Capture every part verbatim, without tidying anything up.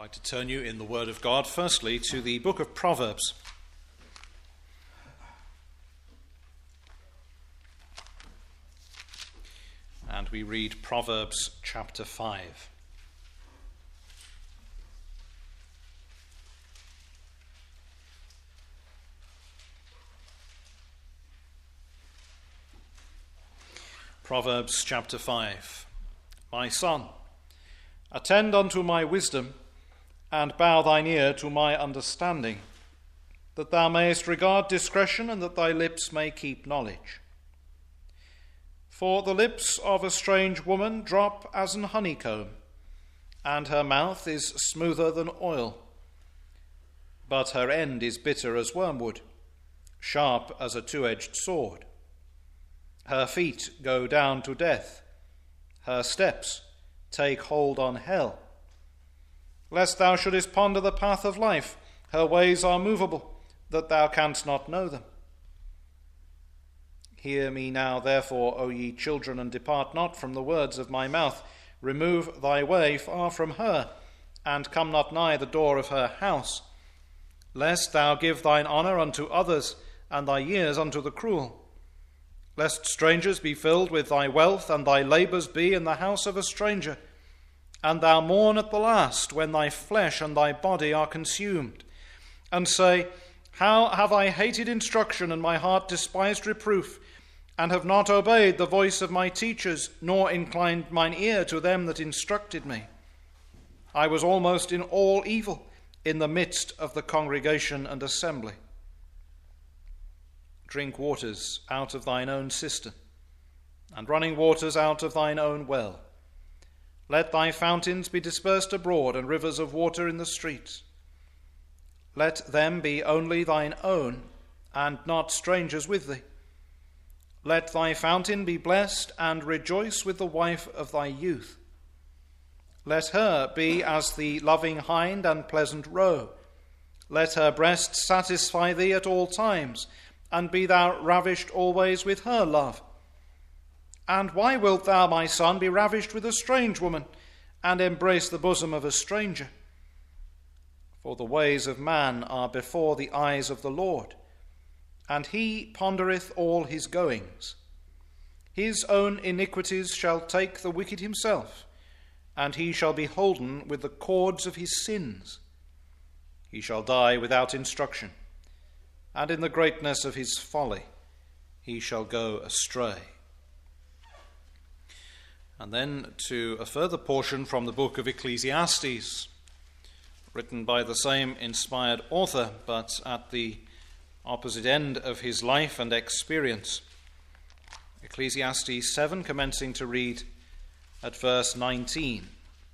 I'd like to turn you in the Word of God, firstly, to the book of Proverbs. And we read Proverbs chapter five. Proverbs chapter five. My son, attend unto my wisdom, and bow thine ear to my understanding, that thou mayest regard discretion, and that thy lips may keep knowledge. For the lips of a strange woman drop as an honeycomb, and her mouth is smoother than oil. But her end is bitter as wormwood, sharp as a two-edged sword. Her feet go down to death, her steps take hold on hell. Lest thou shouldest ponder the path of life, her ways are movable, that thou canst not know them. Hear me now, therefore, O ye children, and depart not from the words of my mouth. Remove thy way far from her, and come not nigh the door of her house, lest thou give thine honour unto others, and thy years unto the cruel. Lest strangers be filled with thy wealth, and thy labours be in the house of a stranger, and thou mourn at the last, when thy flesh and thy body are consumed, and say, How have I hated instruction, and my heart despised reproof, and have not obeyed the voice of my teachers, nor inclined mine ear to them that instructed me. I was almost in all evil, in the midst of the congregation and assembly. Drink waters out of thine own cistern, and running waters out of thine own well. Let thy fountains be dispersed abroad, and rivers of water in the streets. Let them be only thine own, and not strangers with thee. Let thy fountain be blessed, and rejoice with the wife of thy youth. Let her be as the loving hind and pleasant roe. Let her breast satisfy thee at all times, and be thou ravished always with her love. And why wilt thou, my son, be ravished with a strange woman, and embrace the bosom of a stranger? For the ways of man are before the eyes of the Lord, and he pondereth all his goings. His own iniquities shall take the wicked himself, and he shall be holden with the cords of his sins. He shall die without instruction, and in the greatness of his folly he shall go astray. And then to a further portion from the book of Ecclesiastes, written by the same inspired author, but at the opposite end of his life and experience. Ecclesiastes seven, commencing to read at verse nineteen.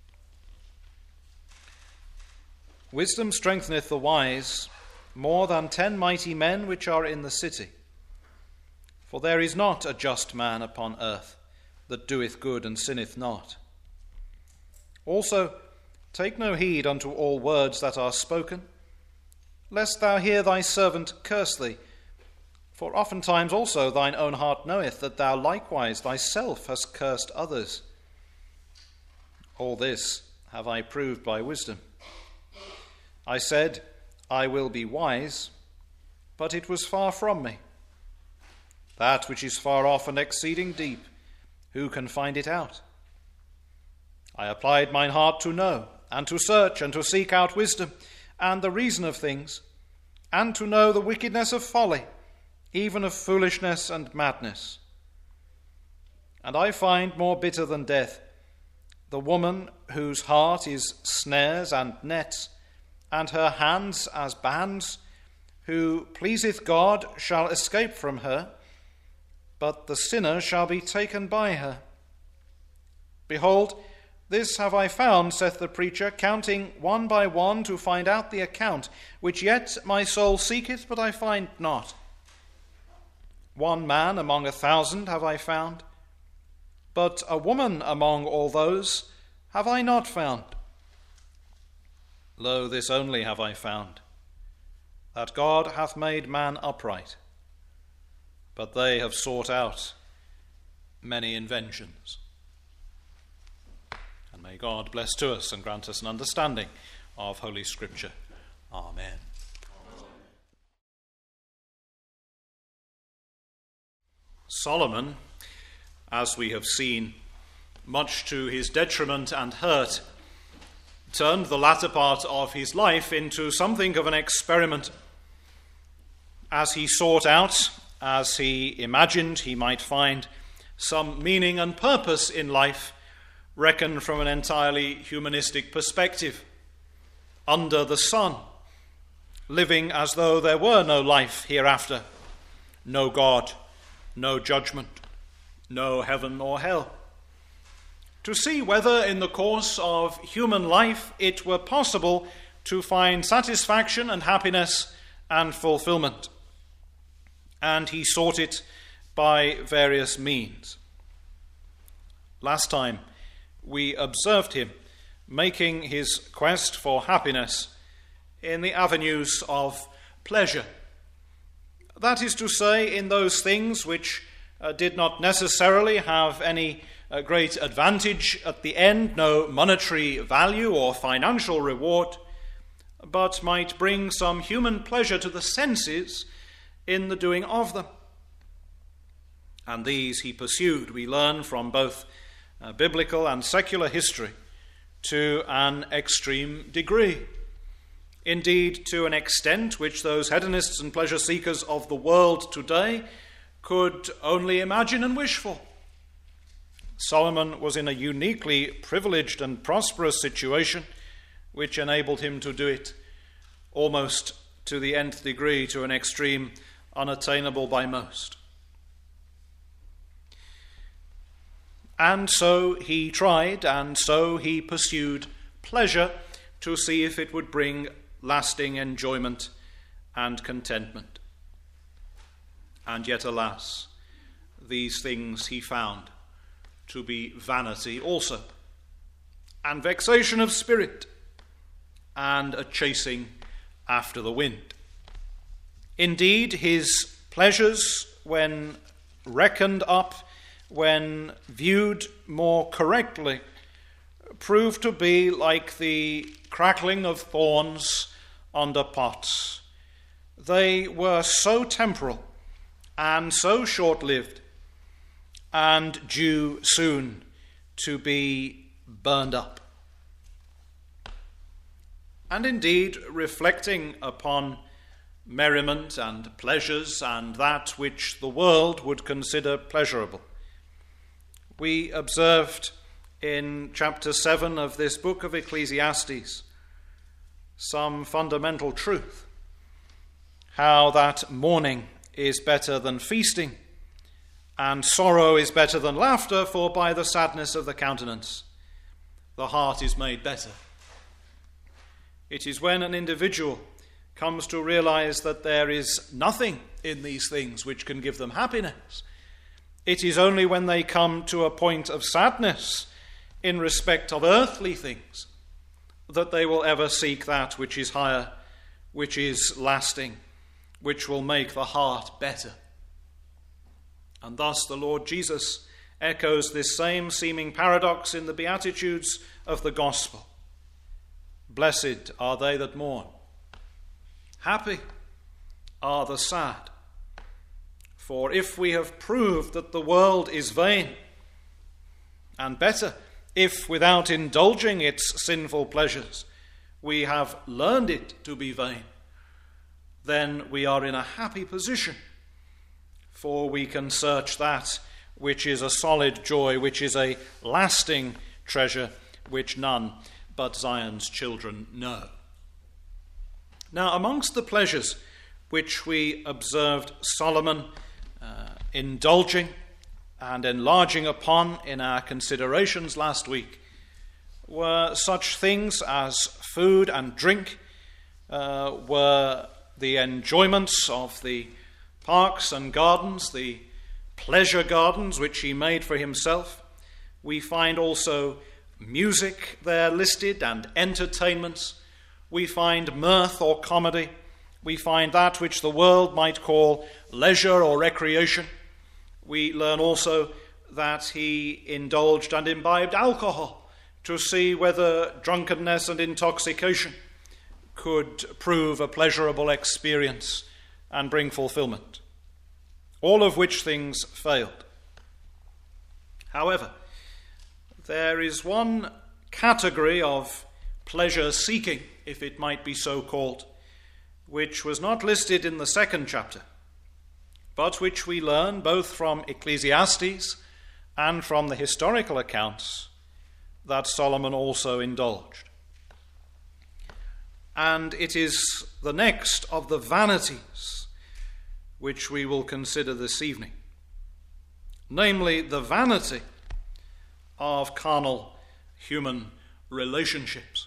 Wisdom strengtheneth the wise more than ten mighty men which are in the city. For there is not a just man upon earth, that doeth good and sinneth not. Also, take no heed unto all words that are spoken, lest thou hear thy servant curse thee. For oftentimes also thine own heart knoweth that thou likewise thyself hast cursed others. All this have I proved by wisdom. I said, I will be wise, but it was far from me. That which is far off and exceeding deep, who can find it out? I applied mine heart to know, and to search, and to seek out wisdom, and the reason of things, and to know the wickedness of folly, even of foolishness and madness. And I find more bitter than death the woman whose heart is snares and nets, and her hands as bands, who pleaseth God shall escape from her, but the sinner shall be taken by her. Behold, this have I found, saith the preacher, counting one by one to find out the account, which yet my soul seeketh, but I find not. One man among a thousand have I found, but a woman among all those have I not found. Lo, this only have I found, that God hath made man upright, but they have sought out many inventions. And may God bless to us and grant us an understanding of Holy Scripture. Amen. Solomon, as we have seen, much to his detriment and hurt, turned the latter part of his life into something of an experiment. As he sought out, as he imagined he might find some meaning and purpose in life, reckoned from an entirely humanistic perspective, under the sun, living as though there were no life hereafter, no God, no judgment, no heaven or hell. To see whether in the course of human life it were possible to find satisfaction and happiness and fulfillment. And he sought it by various means. Last time we observed him making his quest for happiness in the avenues of pleasure. That is to say, in those things which uh, did not necessarily have any uh, great advantage at the end, no monetary value or financial reward, but might bring some human pleasure to the senses in the doing of them. And these he pursued, we learn from both uh, biblical and secular history, to an extreme degree. Indeed, to an extent which those hedonists and pleasure seekers of the world today could only imagine and wish for. Solomon was in a uniquely privileged and prosperous situation which enabled him to do it almost to the nth degree, to an extreme unattainable by most. And so he tried, and so he pursued pleasure to see if it would bring lasting enjoyment and contentment. And yet, alas, these things he found to be vanity also, and vexation of spirit, and a chasing after the wind. Indeed, his pleasures, when reckoned up, when viewed more correctly, proved to be like the crackling of thorns under pots. They were so temporal and so short-lived, and due soon to be burned up. And indeed, reflecting upon merriment and pleasures and that which the world would consider pleasurable, we observed in chapter seven of this book of Ecclesiastes some fundamental truth. How that mourning is better than feasting, and sorrow is better than laughter, for by the sadness of the countenance the heart is made better. It is when an individual comes to realize that there is nothing in these things which can give them happiness. It is only when they come to a point of sadness in respect of earthly things that they will ever seek that which is higher, which is lasting, which will make the heart better. And thus the Lord Jesus echoes this same seeming paradox in the Beatitudes of the Gospel. Blessed are they that mourn. Happy are the sad. For if we have proved that the world is vain, and better, if without indulging its sinful pleasures, we have learned it to be vain, then we are in a happy position, for we can search that which is a solid joy, which is a lasting treasure, which none but Zion's children know. Now, amongst the pleasures which we observed Solomon uh, indulging and enlarging upon in our considerations last week were such things as food and drink, uh, were the enjoyments of the parks and gardens, the pleasure gardens which he made for himself. We find also music there listed and entertainments. We find mirth or comedy. We find that which the world might call leisure or recreation. We learn also that he indulged and imbibed alcohol to see whether drunkenness and intoxication could prove a pleasurable experience and bring fulfillment, all of which things failed. However, there is one category of pleasure-seeking, if it might be so called, which was not listed in the second chapter, but which we learn both from Ecclesiastes and from the historical accounts that Solomon also indulged. And it is the next of the vanities which we will consider this evening, namely the vanity of carnal human relationships.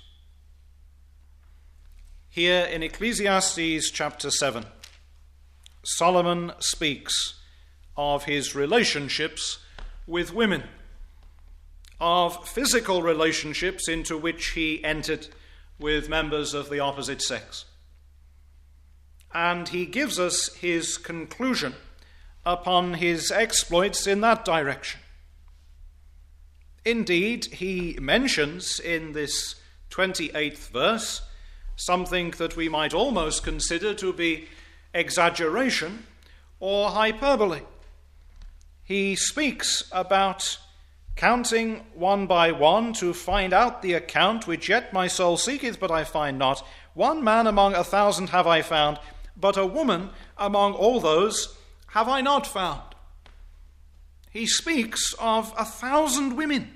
Here in Ecclesiastes chapter seven, Solomon speaks of his relationships with women, of physical relationships into which he entered with members of the opposite sex. And he gives us his conclusion upon his exploits in that direction. Indeed, he mentions in this twenty-eighth verse something that we might almost consider to be exaggeration or hyperbole. He speaks about counting one by one to find out the account which yet my soul seeketh, but I find not. One man among a thousand have I found, but a woman among all those have I not found. He speaks of a thousand women.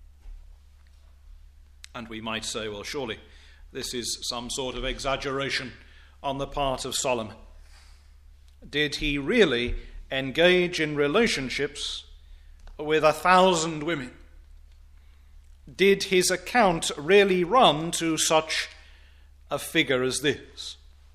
And we might say, well, surely this is some sort of exaggeration on the part of Solomon. Did he really engage in relationships with a thousand women? Did his account really run to such a figure as this?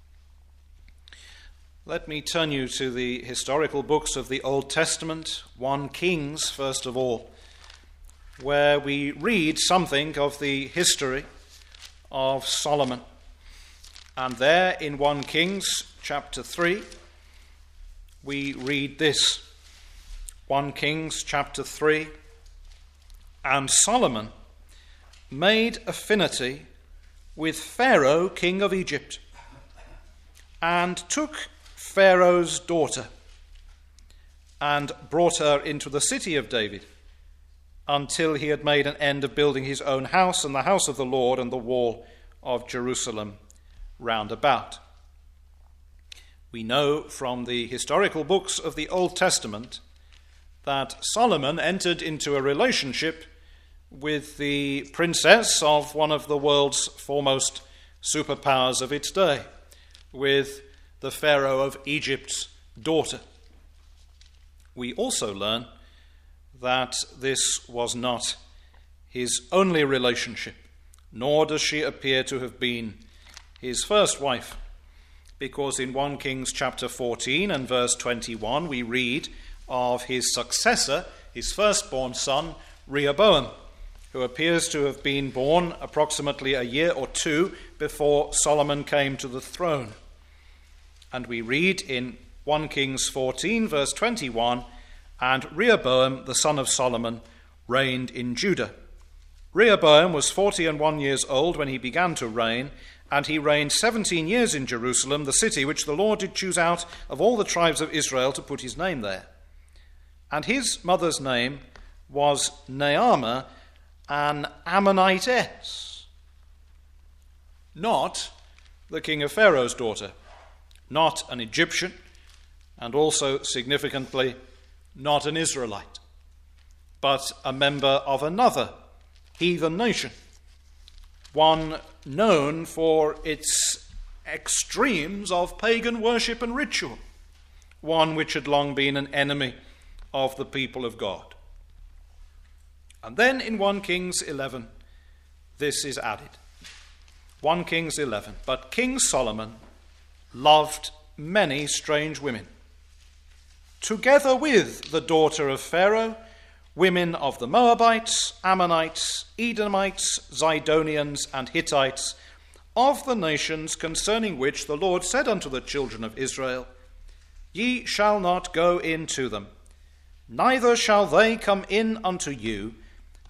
Let me turn you to the historical books of the Old Testament, First Kings first of all, where we read something of the history of Solomon. And there in First Kings chapter three, we read this. First Kings chapter three, and Solomon made affinity with Pharaoh, king of Egypt, and took Pharaoh's daughter and brought her into the city of David until he had made an end of building his own house and the house of the Lord and the wall of Jerusalem round about. We know from the historical books of the Old Testament that Solomon entered into a relationship with the princess of one of the world's foremost superpowers of its day, with the Pharaoh of Egypt's daughter. We also learn that this was not his only relationship, nor does she appear to have been his first wife, because in First Kings chapter fourteen and verse twenty-one we read of his successor, his firstborn son, Rehoboam, who appears to have been born approximately a year or two before Solomon came to the throne. And we read in First Kings fourteen, verse twenty-one, and Rehoboam, the son of Solomon, reigned in Judah. Rehoboam was forty and one years old when he began to reign, and he reigned seventeen years in Jerusalem, the city which the Lord did choose out of all the tribes of Israel to put his name there. And his mother's name was Naamah, an Ammonitess, not the king of Pharaoh's daughter, not an Egyptian, and also significantly not an Israelite, but a member of another heathen nation, one known for its extremes of pagan worship and ritual, one which had long been an enemy of the people of God. And then in First Kings eleven, this is added. First Kings eleven, but King Solomon loved many strange women, together with the daughter of Pharaoh, women of the Moabites, Ammonites, Edomites, Zidonians, and Hittites, of the nations concerning which the Lord said unto the children of Israel, Ye shall not go in to them, neither shall they come in unto you,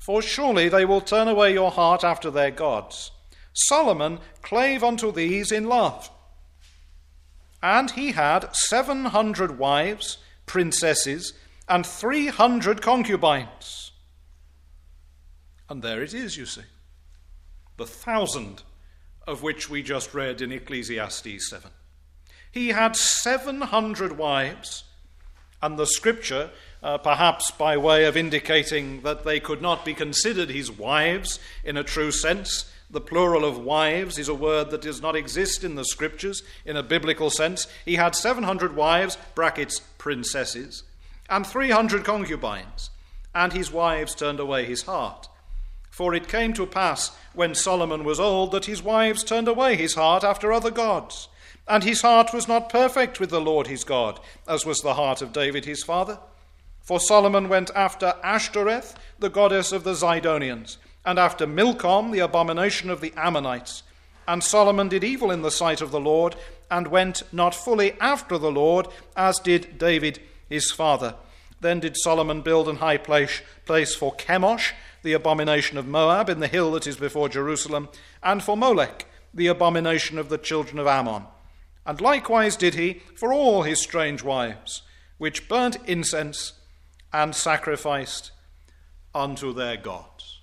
For surely they will turn away your heart after their gods. Solomon clave unto these in love. And he had seven hundred wives, princesses, and three hundred concubines. And there it is, you see. The thousand of which we just read in Ecclesiastes seven. He had seven hundred wives, and the scripture, uh, perhaps by way of indicating that they could not be considered his wives in a true sense. The plural of wives is a word that does not exist in the scriptures in a biblical sense. He had seven hundred wives, brackets, princesses, and three hundred concubines, and his wives turned away his heart. For it came to pass, when Solomon was old, that his wives turned away his heart after other gods. And his heart was not perfect with the Lord his God, as was the heart of David his father. For Solomon went after Ashtoreth, the goddess of the Zidonians, and after Milcom, the abomination of the Ammonites. And Solomon did evil in the sight of the Lord, and went not fully after the Lord, as did David his father. Then did Solomon build an high place, place for Chemosh, the abomination of Moab, in the hill that is before Jerusalem, and for Molech, the abomination of the children of Ammon. And likewise did he for all his strange wives, which burnt incense and sacrificed unto their gods.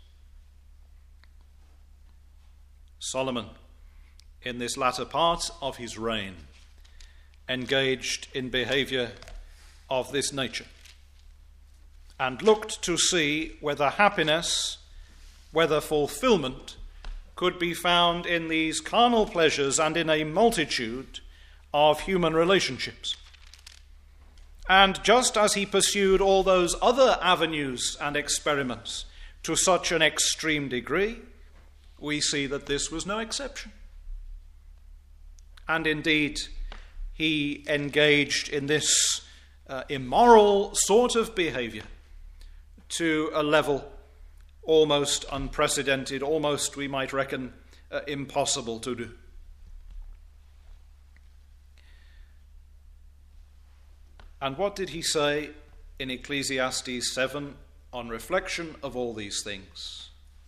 Solomon, in this latter part of his reign, engaged in behavior of this nature, and looked to see whether happiness, whether fulfillment, could be found in these carnal pleasures and in a multitude of human relationships. And just as he pursued all those other avenues and experiments to such an extreme degree, we see that this was no exception. And indeed, he engaged in this uh, immoral sort of behavior to a level almost unprecedented, almost, we might reckon, uh, impossible to do. And what did he say in Ecclesiastes seven on reflection of all these things?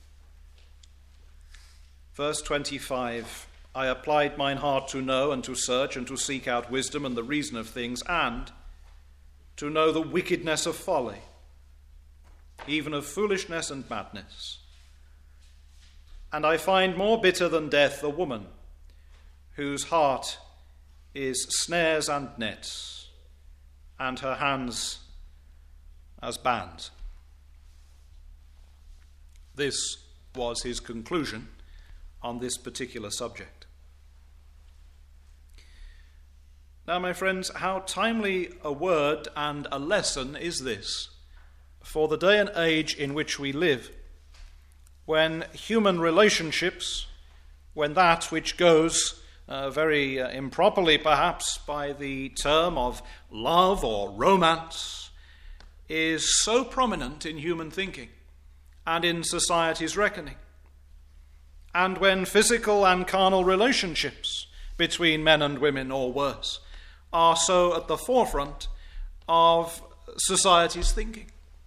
Verse twenty-five, I applied mine heart to know and to search and to seek out wisdom and the reason of things, and to know the wickedness of folly, even of foolishness and madness. And I find more bitter than death a woman whose heart is snares and nets, and her hands as bands. This was his conclusion on this particular subject. Now, my friends, how timely a word and a lesson is this for the day and age in which we live, when human relationships, when that which goes uh, very uh, improperly perhaps by the term of love or romance, is so prominent in human thinking and in society's reckoning. And when physical and carnal relationships between men and women, or worse, are so at the forefront of society's thinking.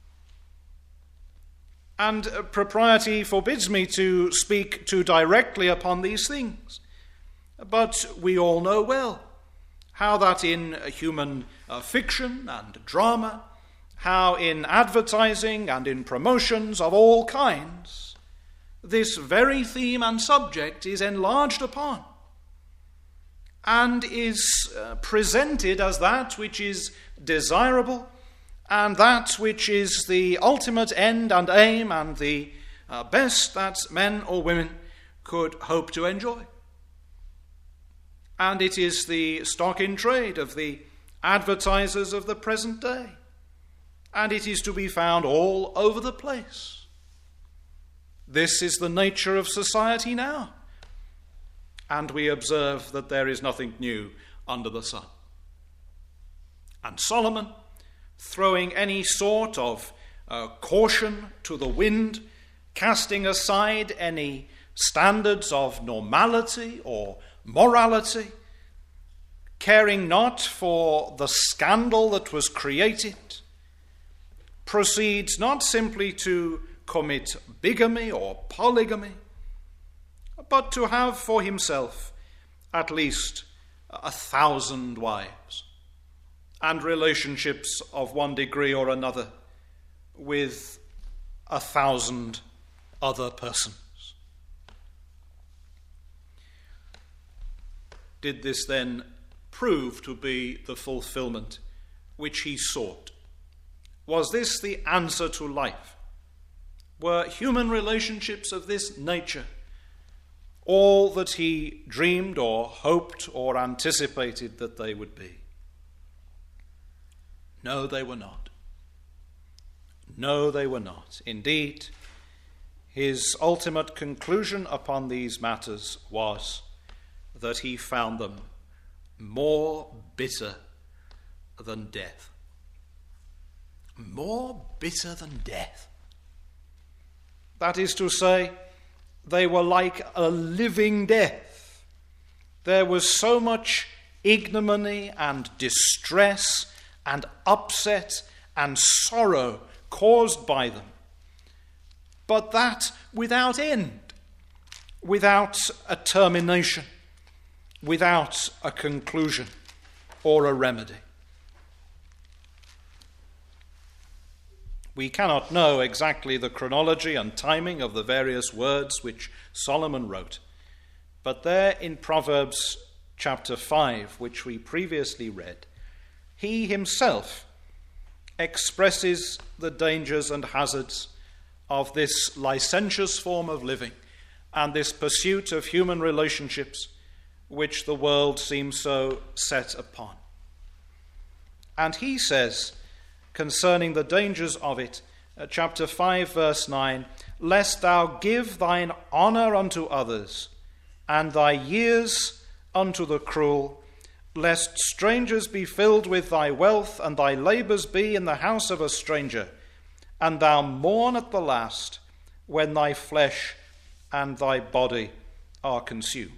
And propriety forbids me to speak too directly upon these things. But we all know well how that in human uh, fiction and drama, how in advertising and in promotions of all kinds, this very theme and subject is enlarged upon and is uh, presented as that which is desirable and that which is the ultimate end and aim and the uh, best that men or women could hope to enjoy. And it is the stock in trade of the advertisers of the present day. And it is to be found all over the place. This is the nature of society now. And we observe that there is nothing new under the sun. And Solomon, throwing any sort of uh, caution to the wind, casting aside any standards of normality or morality, caring not for the scandal that was created, proceeds not simply to commit bigamy or polygamy, but to have for himself at least a thousand wives and relationships of one degree or another with a thousand other persons. Did this then prove to be the fulfillment which he sought? Was this the answer to life? Were human relationships of this nature all that he dreamed or hoped or anticipated that they would be? No, they were not. No, they were not. Indeed, his ultimate conclusion upon these matters was that he found them more bitter than death. More bitter than death. That is to say, they were like a living death. There was so much ignominy and distress and upset and sorrow caused by them, but that without end, without a termination, without a conclusion or a remedy. We cannot know exactly the chronology and timing of the various words which Solomon wrote, but there in Proverbs chapter five, which we previously read, he himself expresses the dangers and hazards of this licentious form of living and this pursuit of human relationships which the world seems so set upon. And he says, concerning the dangers of it, uh, chapter five, verse nine, "Lest thou give thine honour unto others, and thy years unto the cruel, lest strangers be filled with thy wealth, and thy labours be in the house of a stranger, and thou mourn at the last, when thy flesh and thy body are consumed."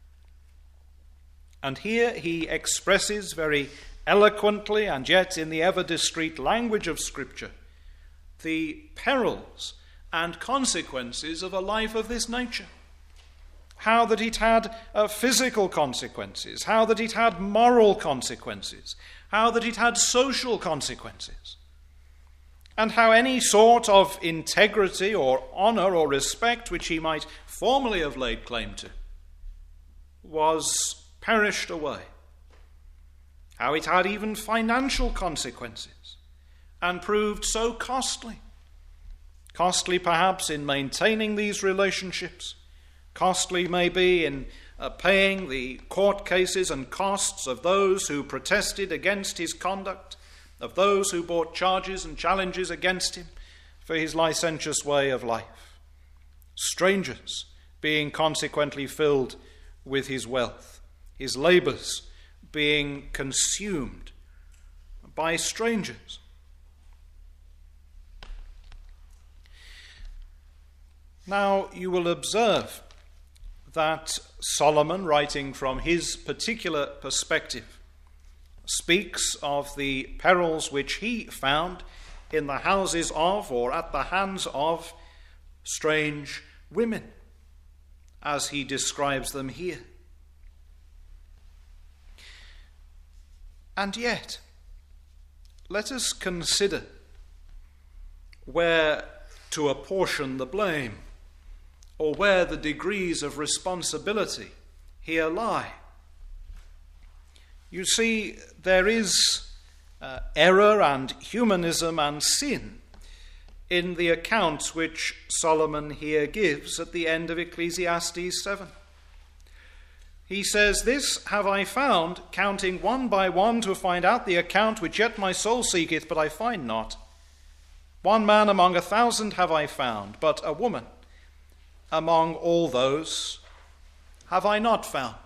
And here he expresses very eloquently, and yet in the ever-discreet language of Scripture, the perils and consequences of a life of this nature. How that it had uh, physical consequences, how that it had moral consequences, how that it had social consequences, and how any sort of integrity or honour or respect which he might formerly have laid claim to was perished away. How it had even financial consequences and proved so costly. Costly perhaps in maintaining these relationships, costly maybe in uh, paying the court cases and costs of those who protested against his conduct, of those who brought charges and challenges against him for his licentious way of life. Strangers being consequently filled with his wealth, his labours being consumed by strangers. Now you will observe that Solomon, writing from his particular perspective, speaks of the perils which he found in the houses of or at the hands of strange women, as he describes them here. And yet, let us consider where to apportion the blame, or where the degrees of responsibility here lie. You see, there is uh, error and humanism and sin in the account which Solomon here gives at the end of Ecclesiastes seven. He says, "This have I found, counting one by one to find out the account which yet my soul seeketh, but I find not. One man among a thousand have I found, but a woman among all those have I not found."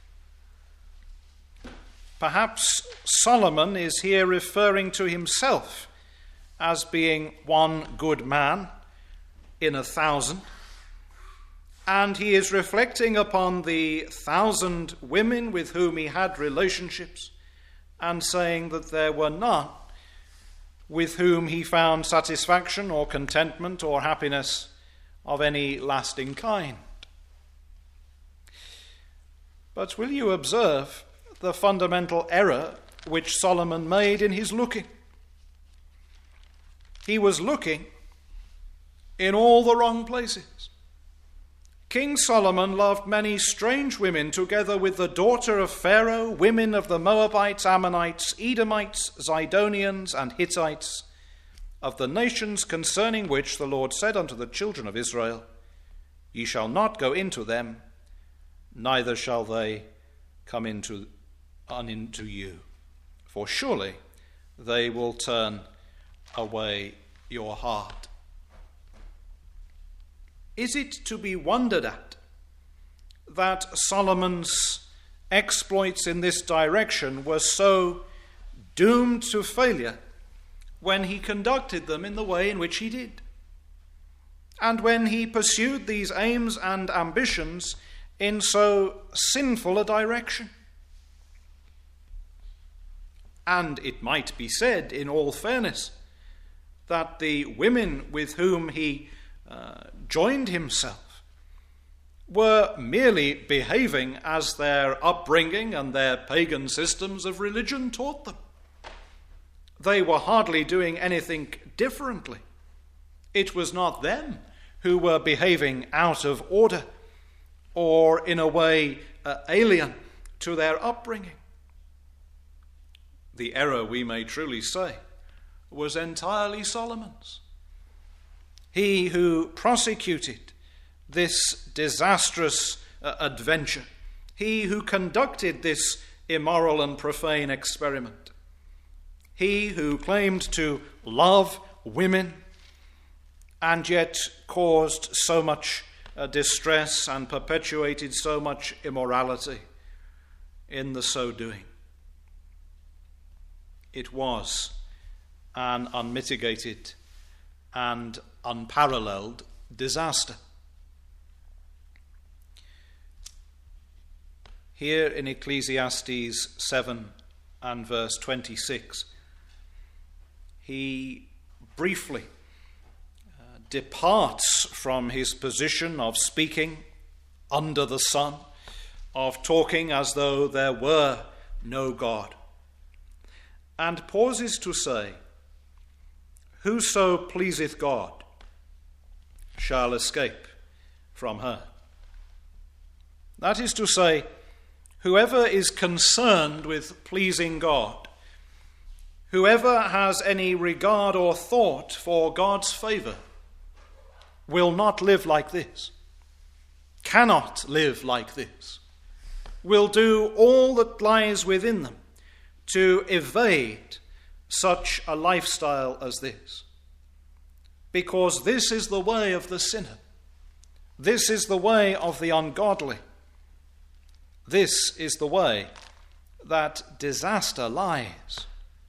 Perhaps Solomon is here referring to himself as being one good man in a thousand, and he is reflecting upon the thousand women with whom he had relationships and saying that there were none with whom he found satisfaction or contentment or happiness of any lasting kind. But will you observe the fundamental error which Solomon made in his looking? He was looking in all the wrong places. King Solomon loved many strange women, together with the daughter of Pharaoh, women of the Moabites, Ammonites, Edomites, Zidonians, and Hittites, of the nations concerning which the Lord said unto the children of Israel, Ye shall not go into them, neither shall they come into, unto you. For surely they will turn away your heart. Is it to be wondered at that Solomon's exploits in this direction were so doomed to failure when he conducted them in the way in which he did, and when he pursued these aims and ambitions in so sinful a direction? And it might be said, in all fairness, that the women with whom he uh, joined himself were merely behaving as their upbringing and their pagan systems of religion taught them. They were hardly doing anything differently. It was not them who were behaving out of order or in a way uh, alien to their upbringing. The error, we may truly say, was entirely Solomon's. He who prosecuted this disastrous uh, adventure, he who conducted this immoral and profane experiment, he who claimed to love women and yet caused so much uh, distress and perpetuated so much immorality in the so doing. It was an unmitigated and unparalleled disaster. Here in Ecclesiastes seven and verse twenty-six, he briefly uh, departs from his position of speaking under the sun, of talking as though there were no God, and pauses to say, Whoso pleaseth God shall escape from her. That is to say, whoever is concerned with pleasing God, whoever has any regard or thought for God's favor, will not live like this, cannot live like this, will do all that lies within them to evade such a lifestyle as this. Because this is the way of the sinner. This is the way of the ungodly. This is the way that disaster lies.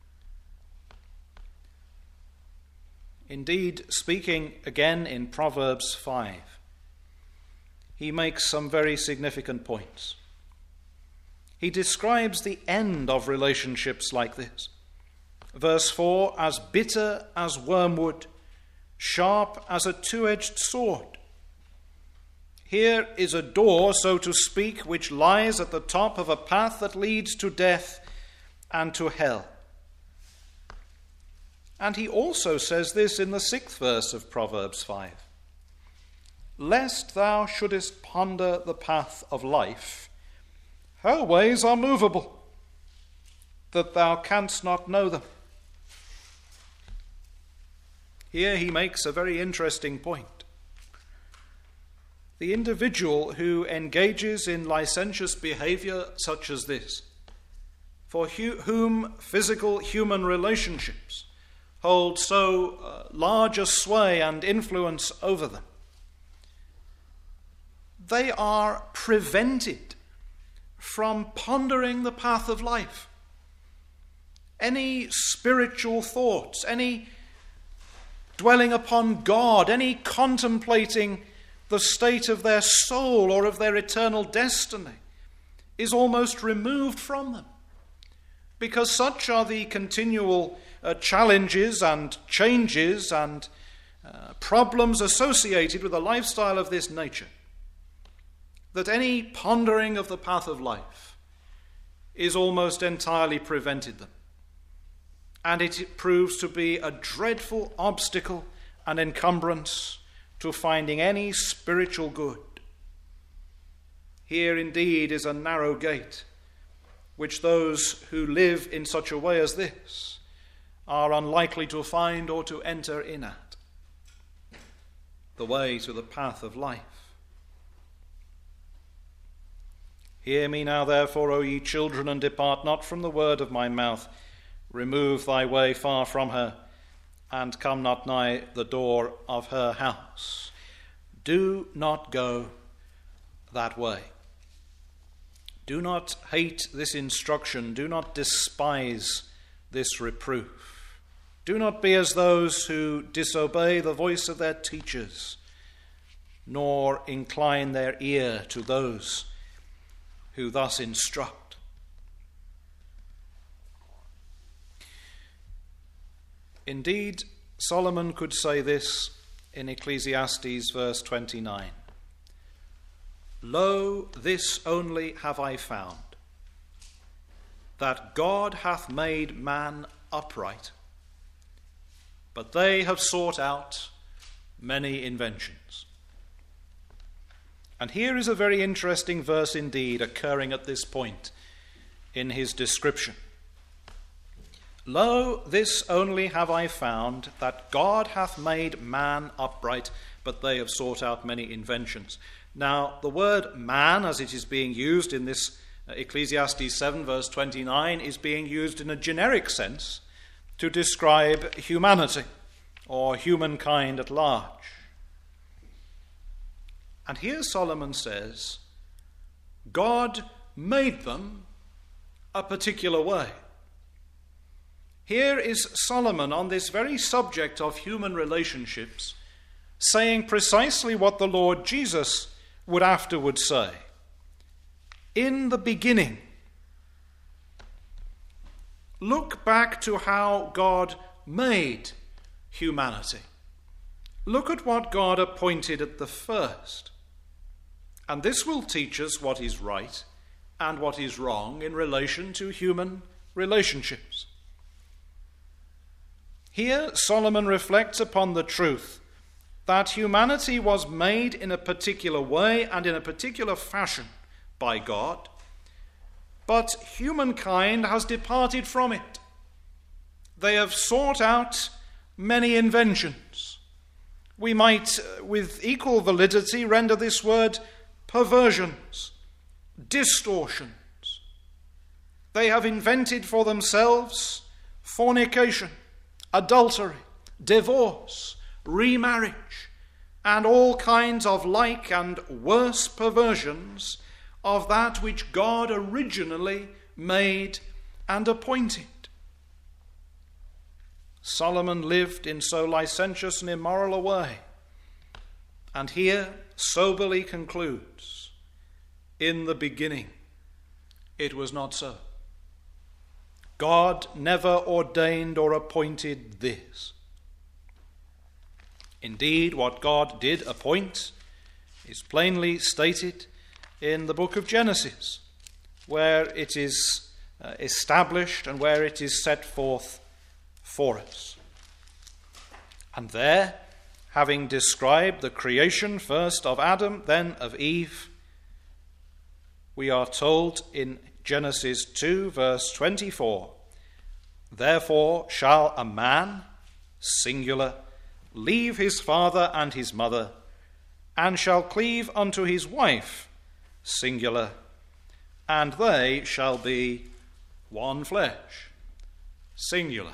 Indeed, speaking again in Proverbs five, he makes some very significant points. He describes the end of relationships like this. Verse four, as bitter as wormwood, sharp as a two-edged sword. Here is a door, so to speak, which lies at the top of a path that leads to death and to hell. And he also says this in the sixth verse of Proverbs five. Lest thou shouldest ponder the path of life, her ways are movable, that thou canst not know them. Here he makes a very interesting point. The individual who engages in licentious behavior such as this, for hu- whom physical human relationships hold so uh, large a sway and influence over them, they are prevented from pondering the path of life. Any spiritual thoughts, any dwelling upon God, any contemplating the state of their soul or of their eternal destiny is almost removed from them. because such are the continual uh, challenges and changes and uh, problems associated with a lifestyle of this nature, that any pondering of the path of life is almost entirely prevented them. And it proves to be a dreadful obstacle and encumbrance to finding any spiritual good. Here indeed is a narrow gate, which those who live in such a way as this are unlikely to find or to enter in at. The way to the path of life. Hear me now, therefore, O ye children, and depart not from the word of my mouth. Remove thy way far from her, and come not nigh the door of her house. Do not go that way. Do not hate this instruction. Do not despise this reproof. Do not be as those who disobey the voice of their teachers, nor incline their ear to those who thus instruct. Indeed, Solomon could say this in Ecclesiastes verse twenty-nine. Lo, this only have I found, that God hath made man upright, but they have sought out many inventions. And here is a very interesting verse indeed occurring at this point in his description. Lo, this only have I found, that God hath made man upright, but they have sought out many inventions. Now, the word man, as it is being used in this Ecclesiastes seven, verse twenty-nine, is being used in a generic sense to describe humanity, or humankind at large. And here Solomon says, God made them a particular way. Here is Solomon on this very subject of human relationships, saying precisely what the Lord Jesus would afterwards say. In the beginning, look back to how God made humanity. Look at what God appointed at the first. And this will teach us what is right and what is wrong in relation to human relationships. Here, Solomon reflects upon the truth that humanity was made in a particular way and in a particular fashion by God, but humankind has departed from it. They have sought out many inventions. We might, with equal validity, render this word perversions, distortions. They have invented for themselves fornication, adultery, divorce, remarriage, and all kinds of like and worse perversions of that which God originally made and appointed. Solomon lived in so licentious and immoral a way, and here soberly concludes, in the beginning it was not so. God never ordained or appointed this. Indeed, what God did appoint is plainly stated in the book of Genesis, where it is uh, established and where it is set forth for us. And there, having described the creation first of Adam, then of Eve, we are told in Genesis two, verse twenty-four, therefore shall a man, singular, leave his father and his mother, and shall cleave unto his wife, singular, and they shall be one flesh, singular.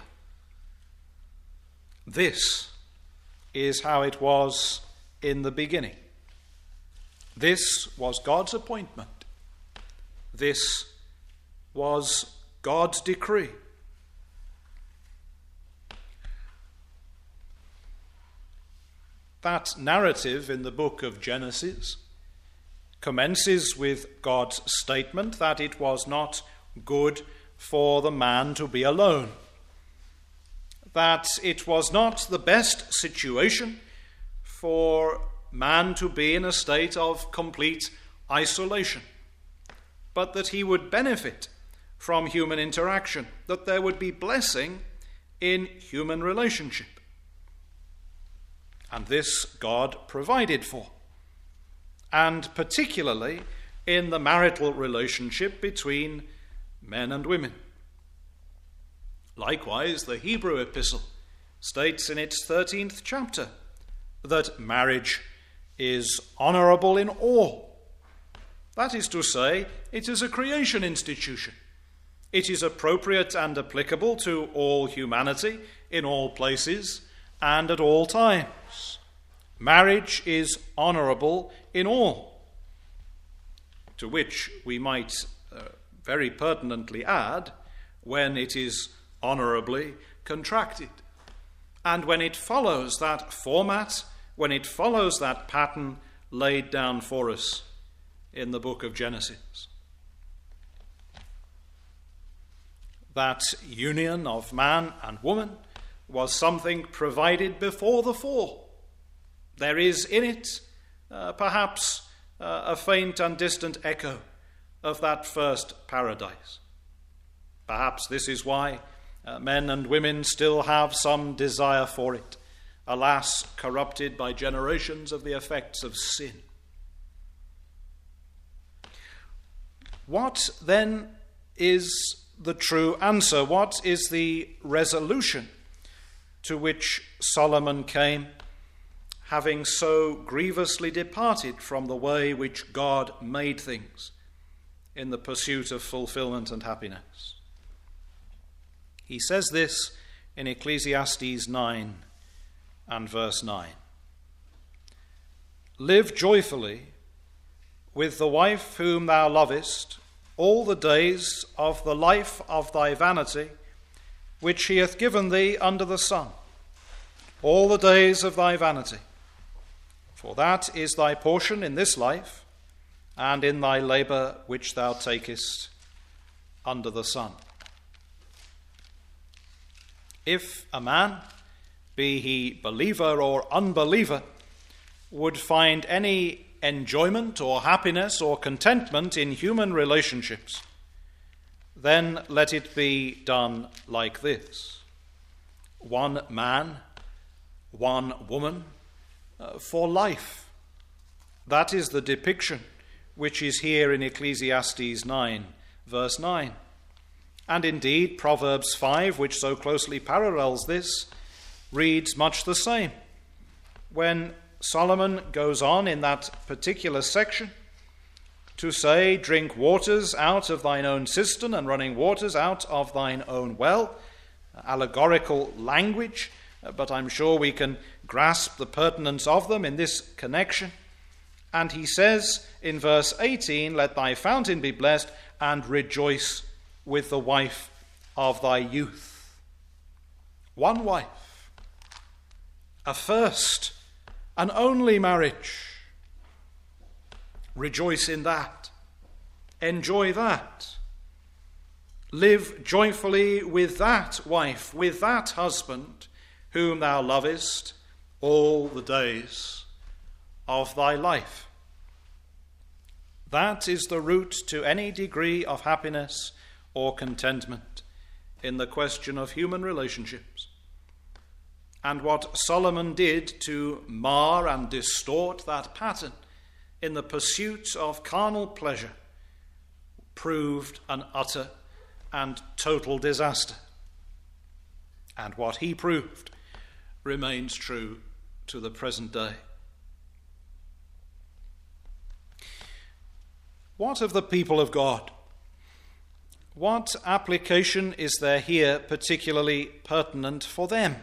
This is how it was in the beginning. This was God's appointment. This was God's decree. That narrative in the book of Genesis commences with God's statement that it was not good for the man to be alone, that it was not the best situation for man to be in a state of complete isolation, but that he would benefit from human interaction, that there would be blessing in human relationship. And this God provided for, and particularly in the marital relationship between men and women. Likewise, the Hebrew epistle states in its thirteenth chapter that marriage is honourable in all. That is to say, it is a creation institution. It is appropriate and applicable to all humanity in all places and at all times. Marriage is honourable in all. To which we might uh, very pertinently add, when it is honourably contracted, and when it follows that format, when it follows that pattern laid down for us in the book of Genesis. That union of man and woman was something provided before the fall. There is in it uh, perhaps uh, a faint and distant echo of that first paradise. Perhaps this is why uh, men and women still have some desire for it, alas, corrupted by generations of the effects of sin. What then is the true answer? What is the resolution to which Solomon came, having so grievously departed from the way which God made things in the pursuit of fulfillment and happiness? He says this in Ecclesiastes nine and verse nine. Live joyfully with the wife whom thou lovest all the days of the life of thy vanity, which he hath given thee under the sun, all the days of thy vanity. For that is thy portion in this life, and in thy labour which thou takest under the sun. If a man, be he believer or unbeliever, would find any enjoyment or happiness or contentment in human relationships, then let it be done like this. One man, one woman, uh, for life. That is the depiction which is here in Ecclesiastes nine, verse nine. And indeed, Proverbs five, which so closely parallels this, reads much the same. When Solomon goes on in that particular section to say, drink waters out of thine own cistern and running waters out of thine own well. Allegorical language, but I'm sure we can grasp the pertinence of them in this connection. And he says in verse eighteen, let thy fountain be blessed and rejoice with the wife of thy youth. One wife, a first an only marriage. Rejoice in that. Enjoy that. Live joyfully with that wife, with that husband, whom thou lovest all the days of thy life. That is the route to any degree of happiness or contentment in the question of human relationships. And what Solomon did to mar and distort that pattern in the pursuit of carnal pleasure proved an utter and total disaster. And what he proved remains true to the present day. What of the people of God? What application is there here particularly pertinent for them?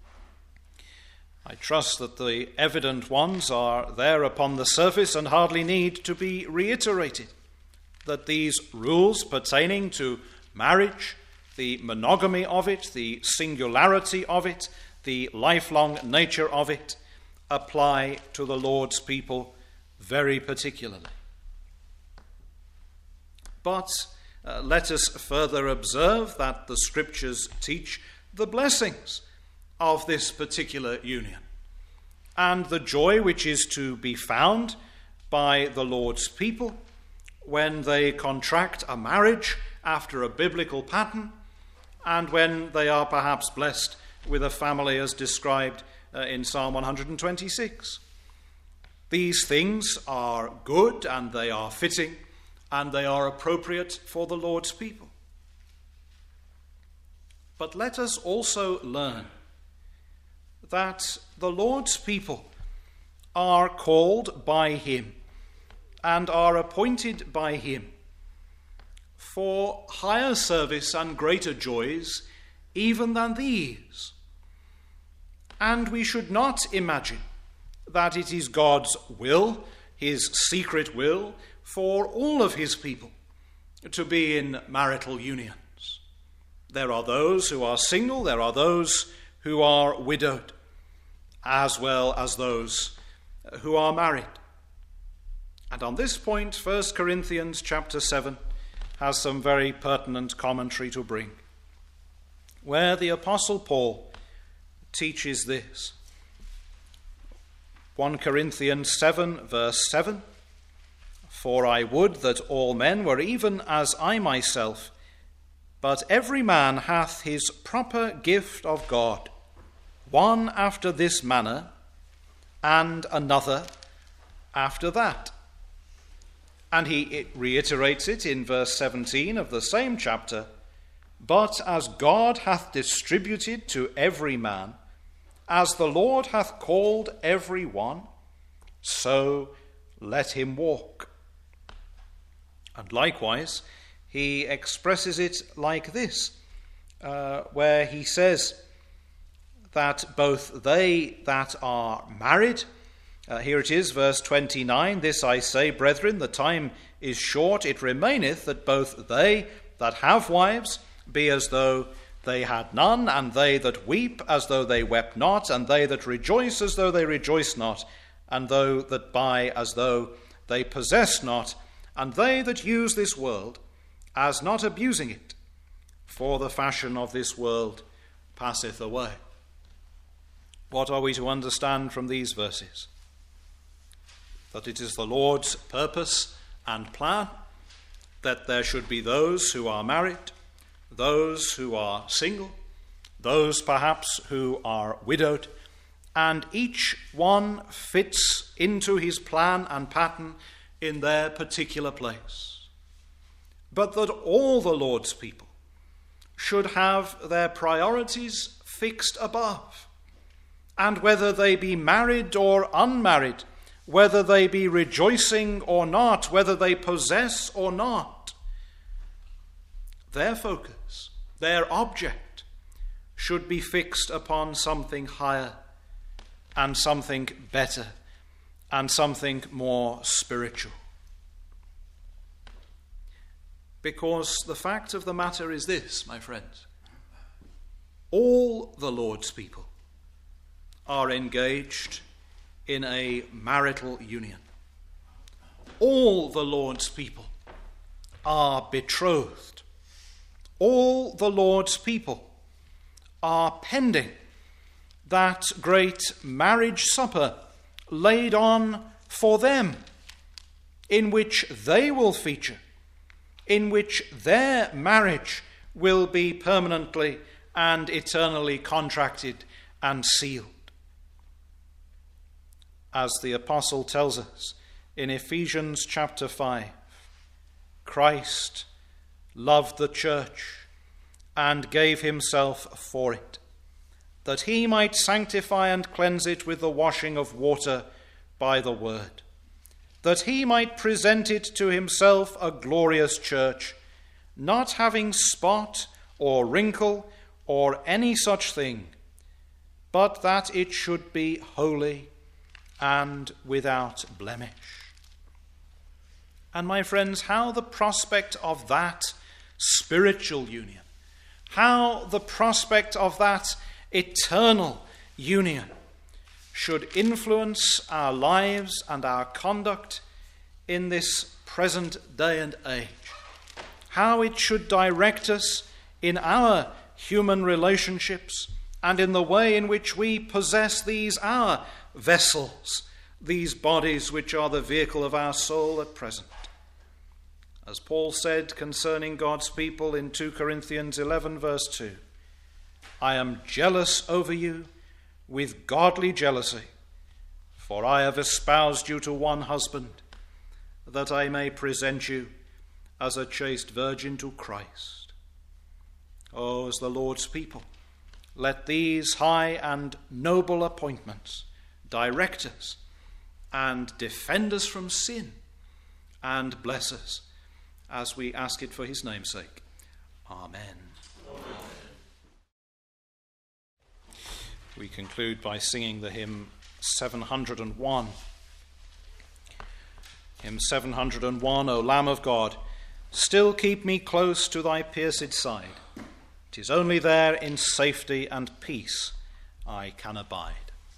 I trust that the evident ones are there upon the surface and hardly need to be reiterated. That these rules pertaining to marriage, the monogamy of it, the singularity of it, the lifelong nature of it, apply to the Lord's people very particularly. But uh, let us further observe that the Scriptures teach the blessings of this particular union and the joy which is to be found by the Lord's people when they contract a marriage after a biblical pattern, and when they are perhaps blessed with a family as described uh, in Psalm one hundred twenty-six. These things are good, and they are fitting, and they are appropriate for the Lord's people. But let us also learn that the Lord's people are called by him and are appointed by him for higher service and greater joys even than these. And we should not imagine that it is God's will, his secret will, for all of his people to be in marital unions. There are those who are single, there are those who are widowed, as well as those who are married. And on this point, First Corinthians chapter seven has some very pertinent commentary to bring, where the Apostle Paul teaches this. First Corinthians seven, verse seven, "For I would that all men were even as I myself, but every man hath his proper gift of God, one after this manner, and another after that." And he it reiterates it in verse seventeen of the same chapter, "But as God hath distributed to every man, as the Lord hath called every one, so let him walk." And likewise, he expresses it like this, uh, where he says that both they that are married, uh, here it is, verse twenty-nine, "This I say, brethren, the time is short, it remaineth that both they that have wives be as though they had none, and they that weep as though they wept not, and they that rejoice as though they rejoice not, and they that buy as though they possess not, and they that use this world as not abusing it, for the fashion of this world passeth away." What are we to understand from these verses? That it is the Lord's purpose and plan that there should be those who are married, those who are single, those perhaps who are widowed, and each one fits into his plan and pattern in their particular place. But that all the Lord's people should have their priorities fixed above, and whether they be married or unmarried, whether they be rejoicing or not, whether they possess or not, their focus, their object, should be fixed upon something higher and something better and something more spiritual. Because the fact of the matter is this, my friends: all the Lord's people are engaged in a marital union. All the Lord's people are betrothed. All the Lord's people are pending that great marriage supper laid on for them, in which they will feature, in which their marriage will be permanently and eternally contracted and sealed. As the apostle tells us in Ephesians chapter five, Christ loved the church and gave himself for it, that he might sanctify and cleanse it with the washing of water by the word, that he might present it to himself a glorious church, not having spot or wrinkle or any such thing, but that it should be holy and without blemish. And my friends, how the prospect of that spiritual union, how the prospect of that eternal union should influence our lives and our conduct in this present day and age. how it should direct us in our human relationships and in the way in which we possess these our vessels, these bodies which are the vehicle of our soul at present. As Paul said concerning God's people in two Corinthians eleven verse two, I am jealous over you with godly jealousy, for I have espoused you to one husband, that I may present you as a chaste virgin to Christ. Oh, as the Lord's people, let these high and noble appointments direct us and defend us from sin and bless us as we ask it for his name's sake. Amen. Amen. We conclude by singing the hymn seven hundred and one. Hymn seven hundred and one, O Lamb of God, still keep me close to thy pierced side. 'Tis only there in safety and peace I can abide.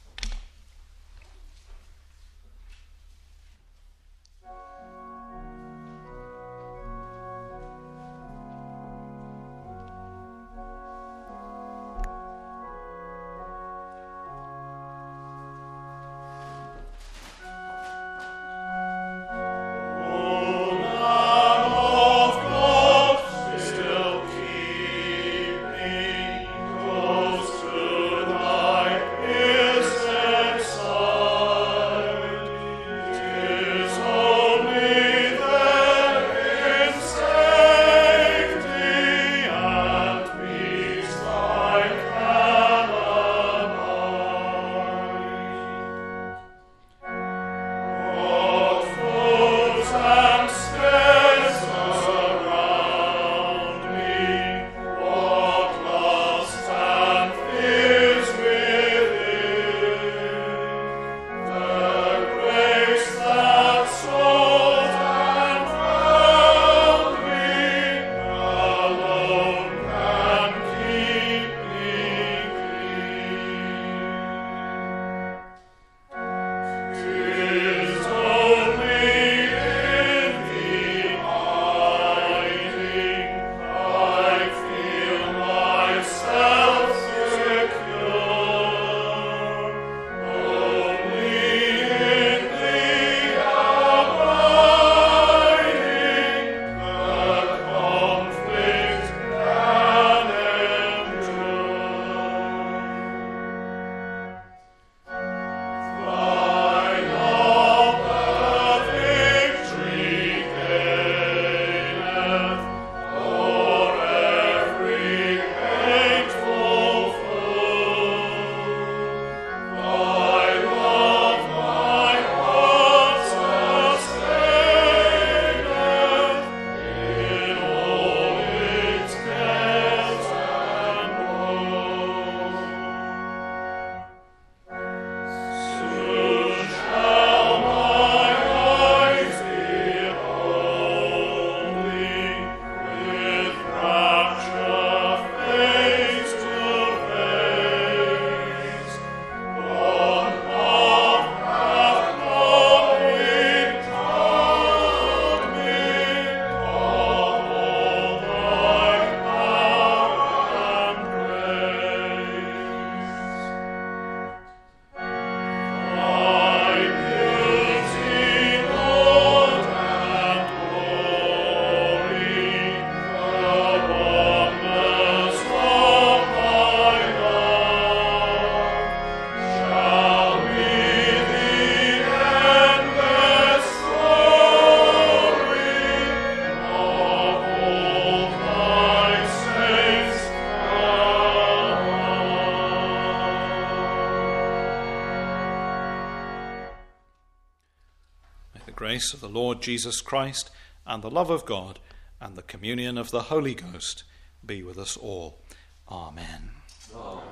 grace of the Lord Jesus Christ, and the love of God, and the communion of the Holy Ghost be with us all. Amen. Amen.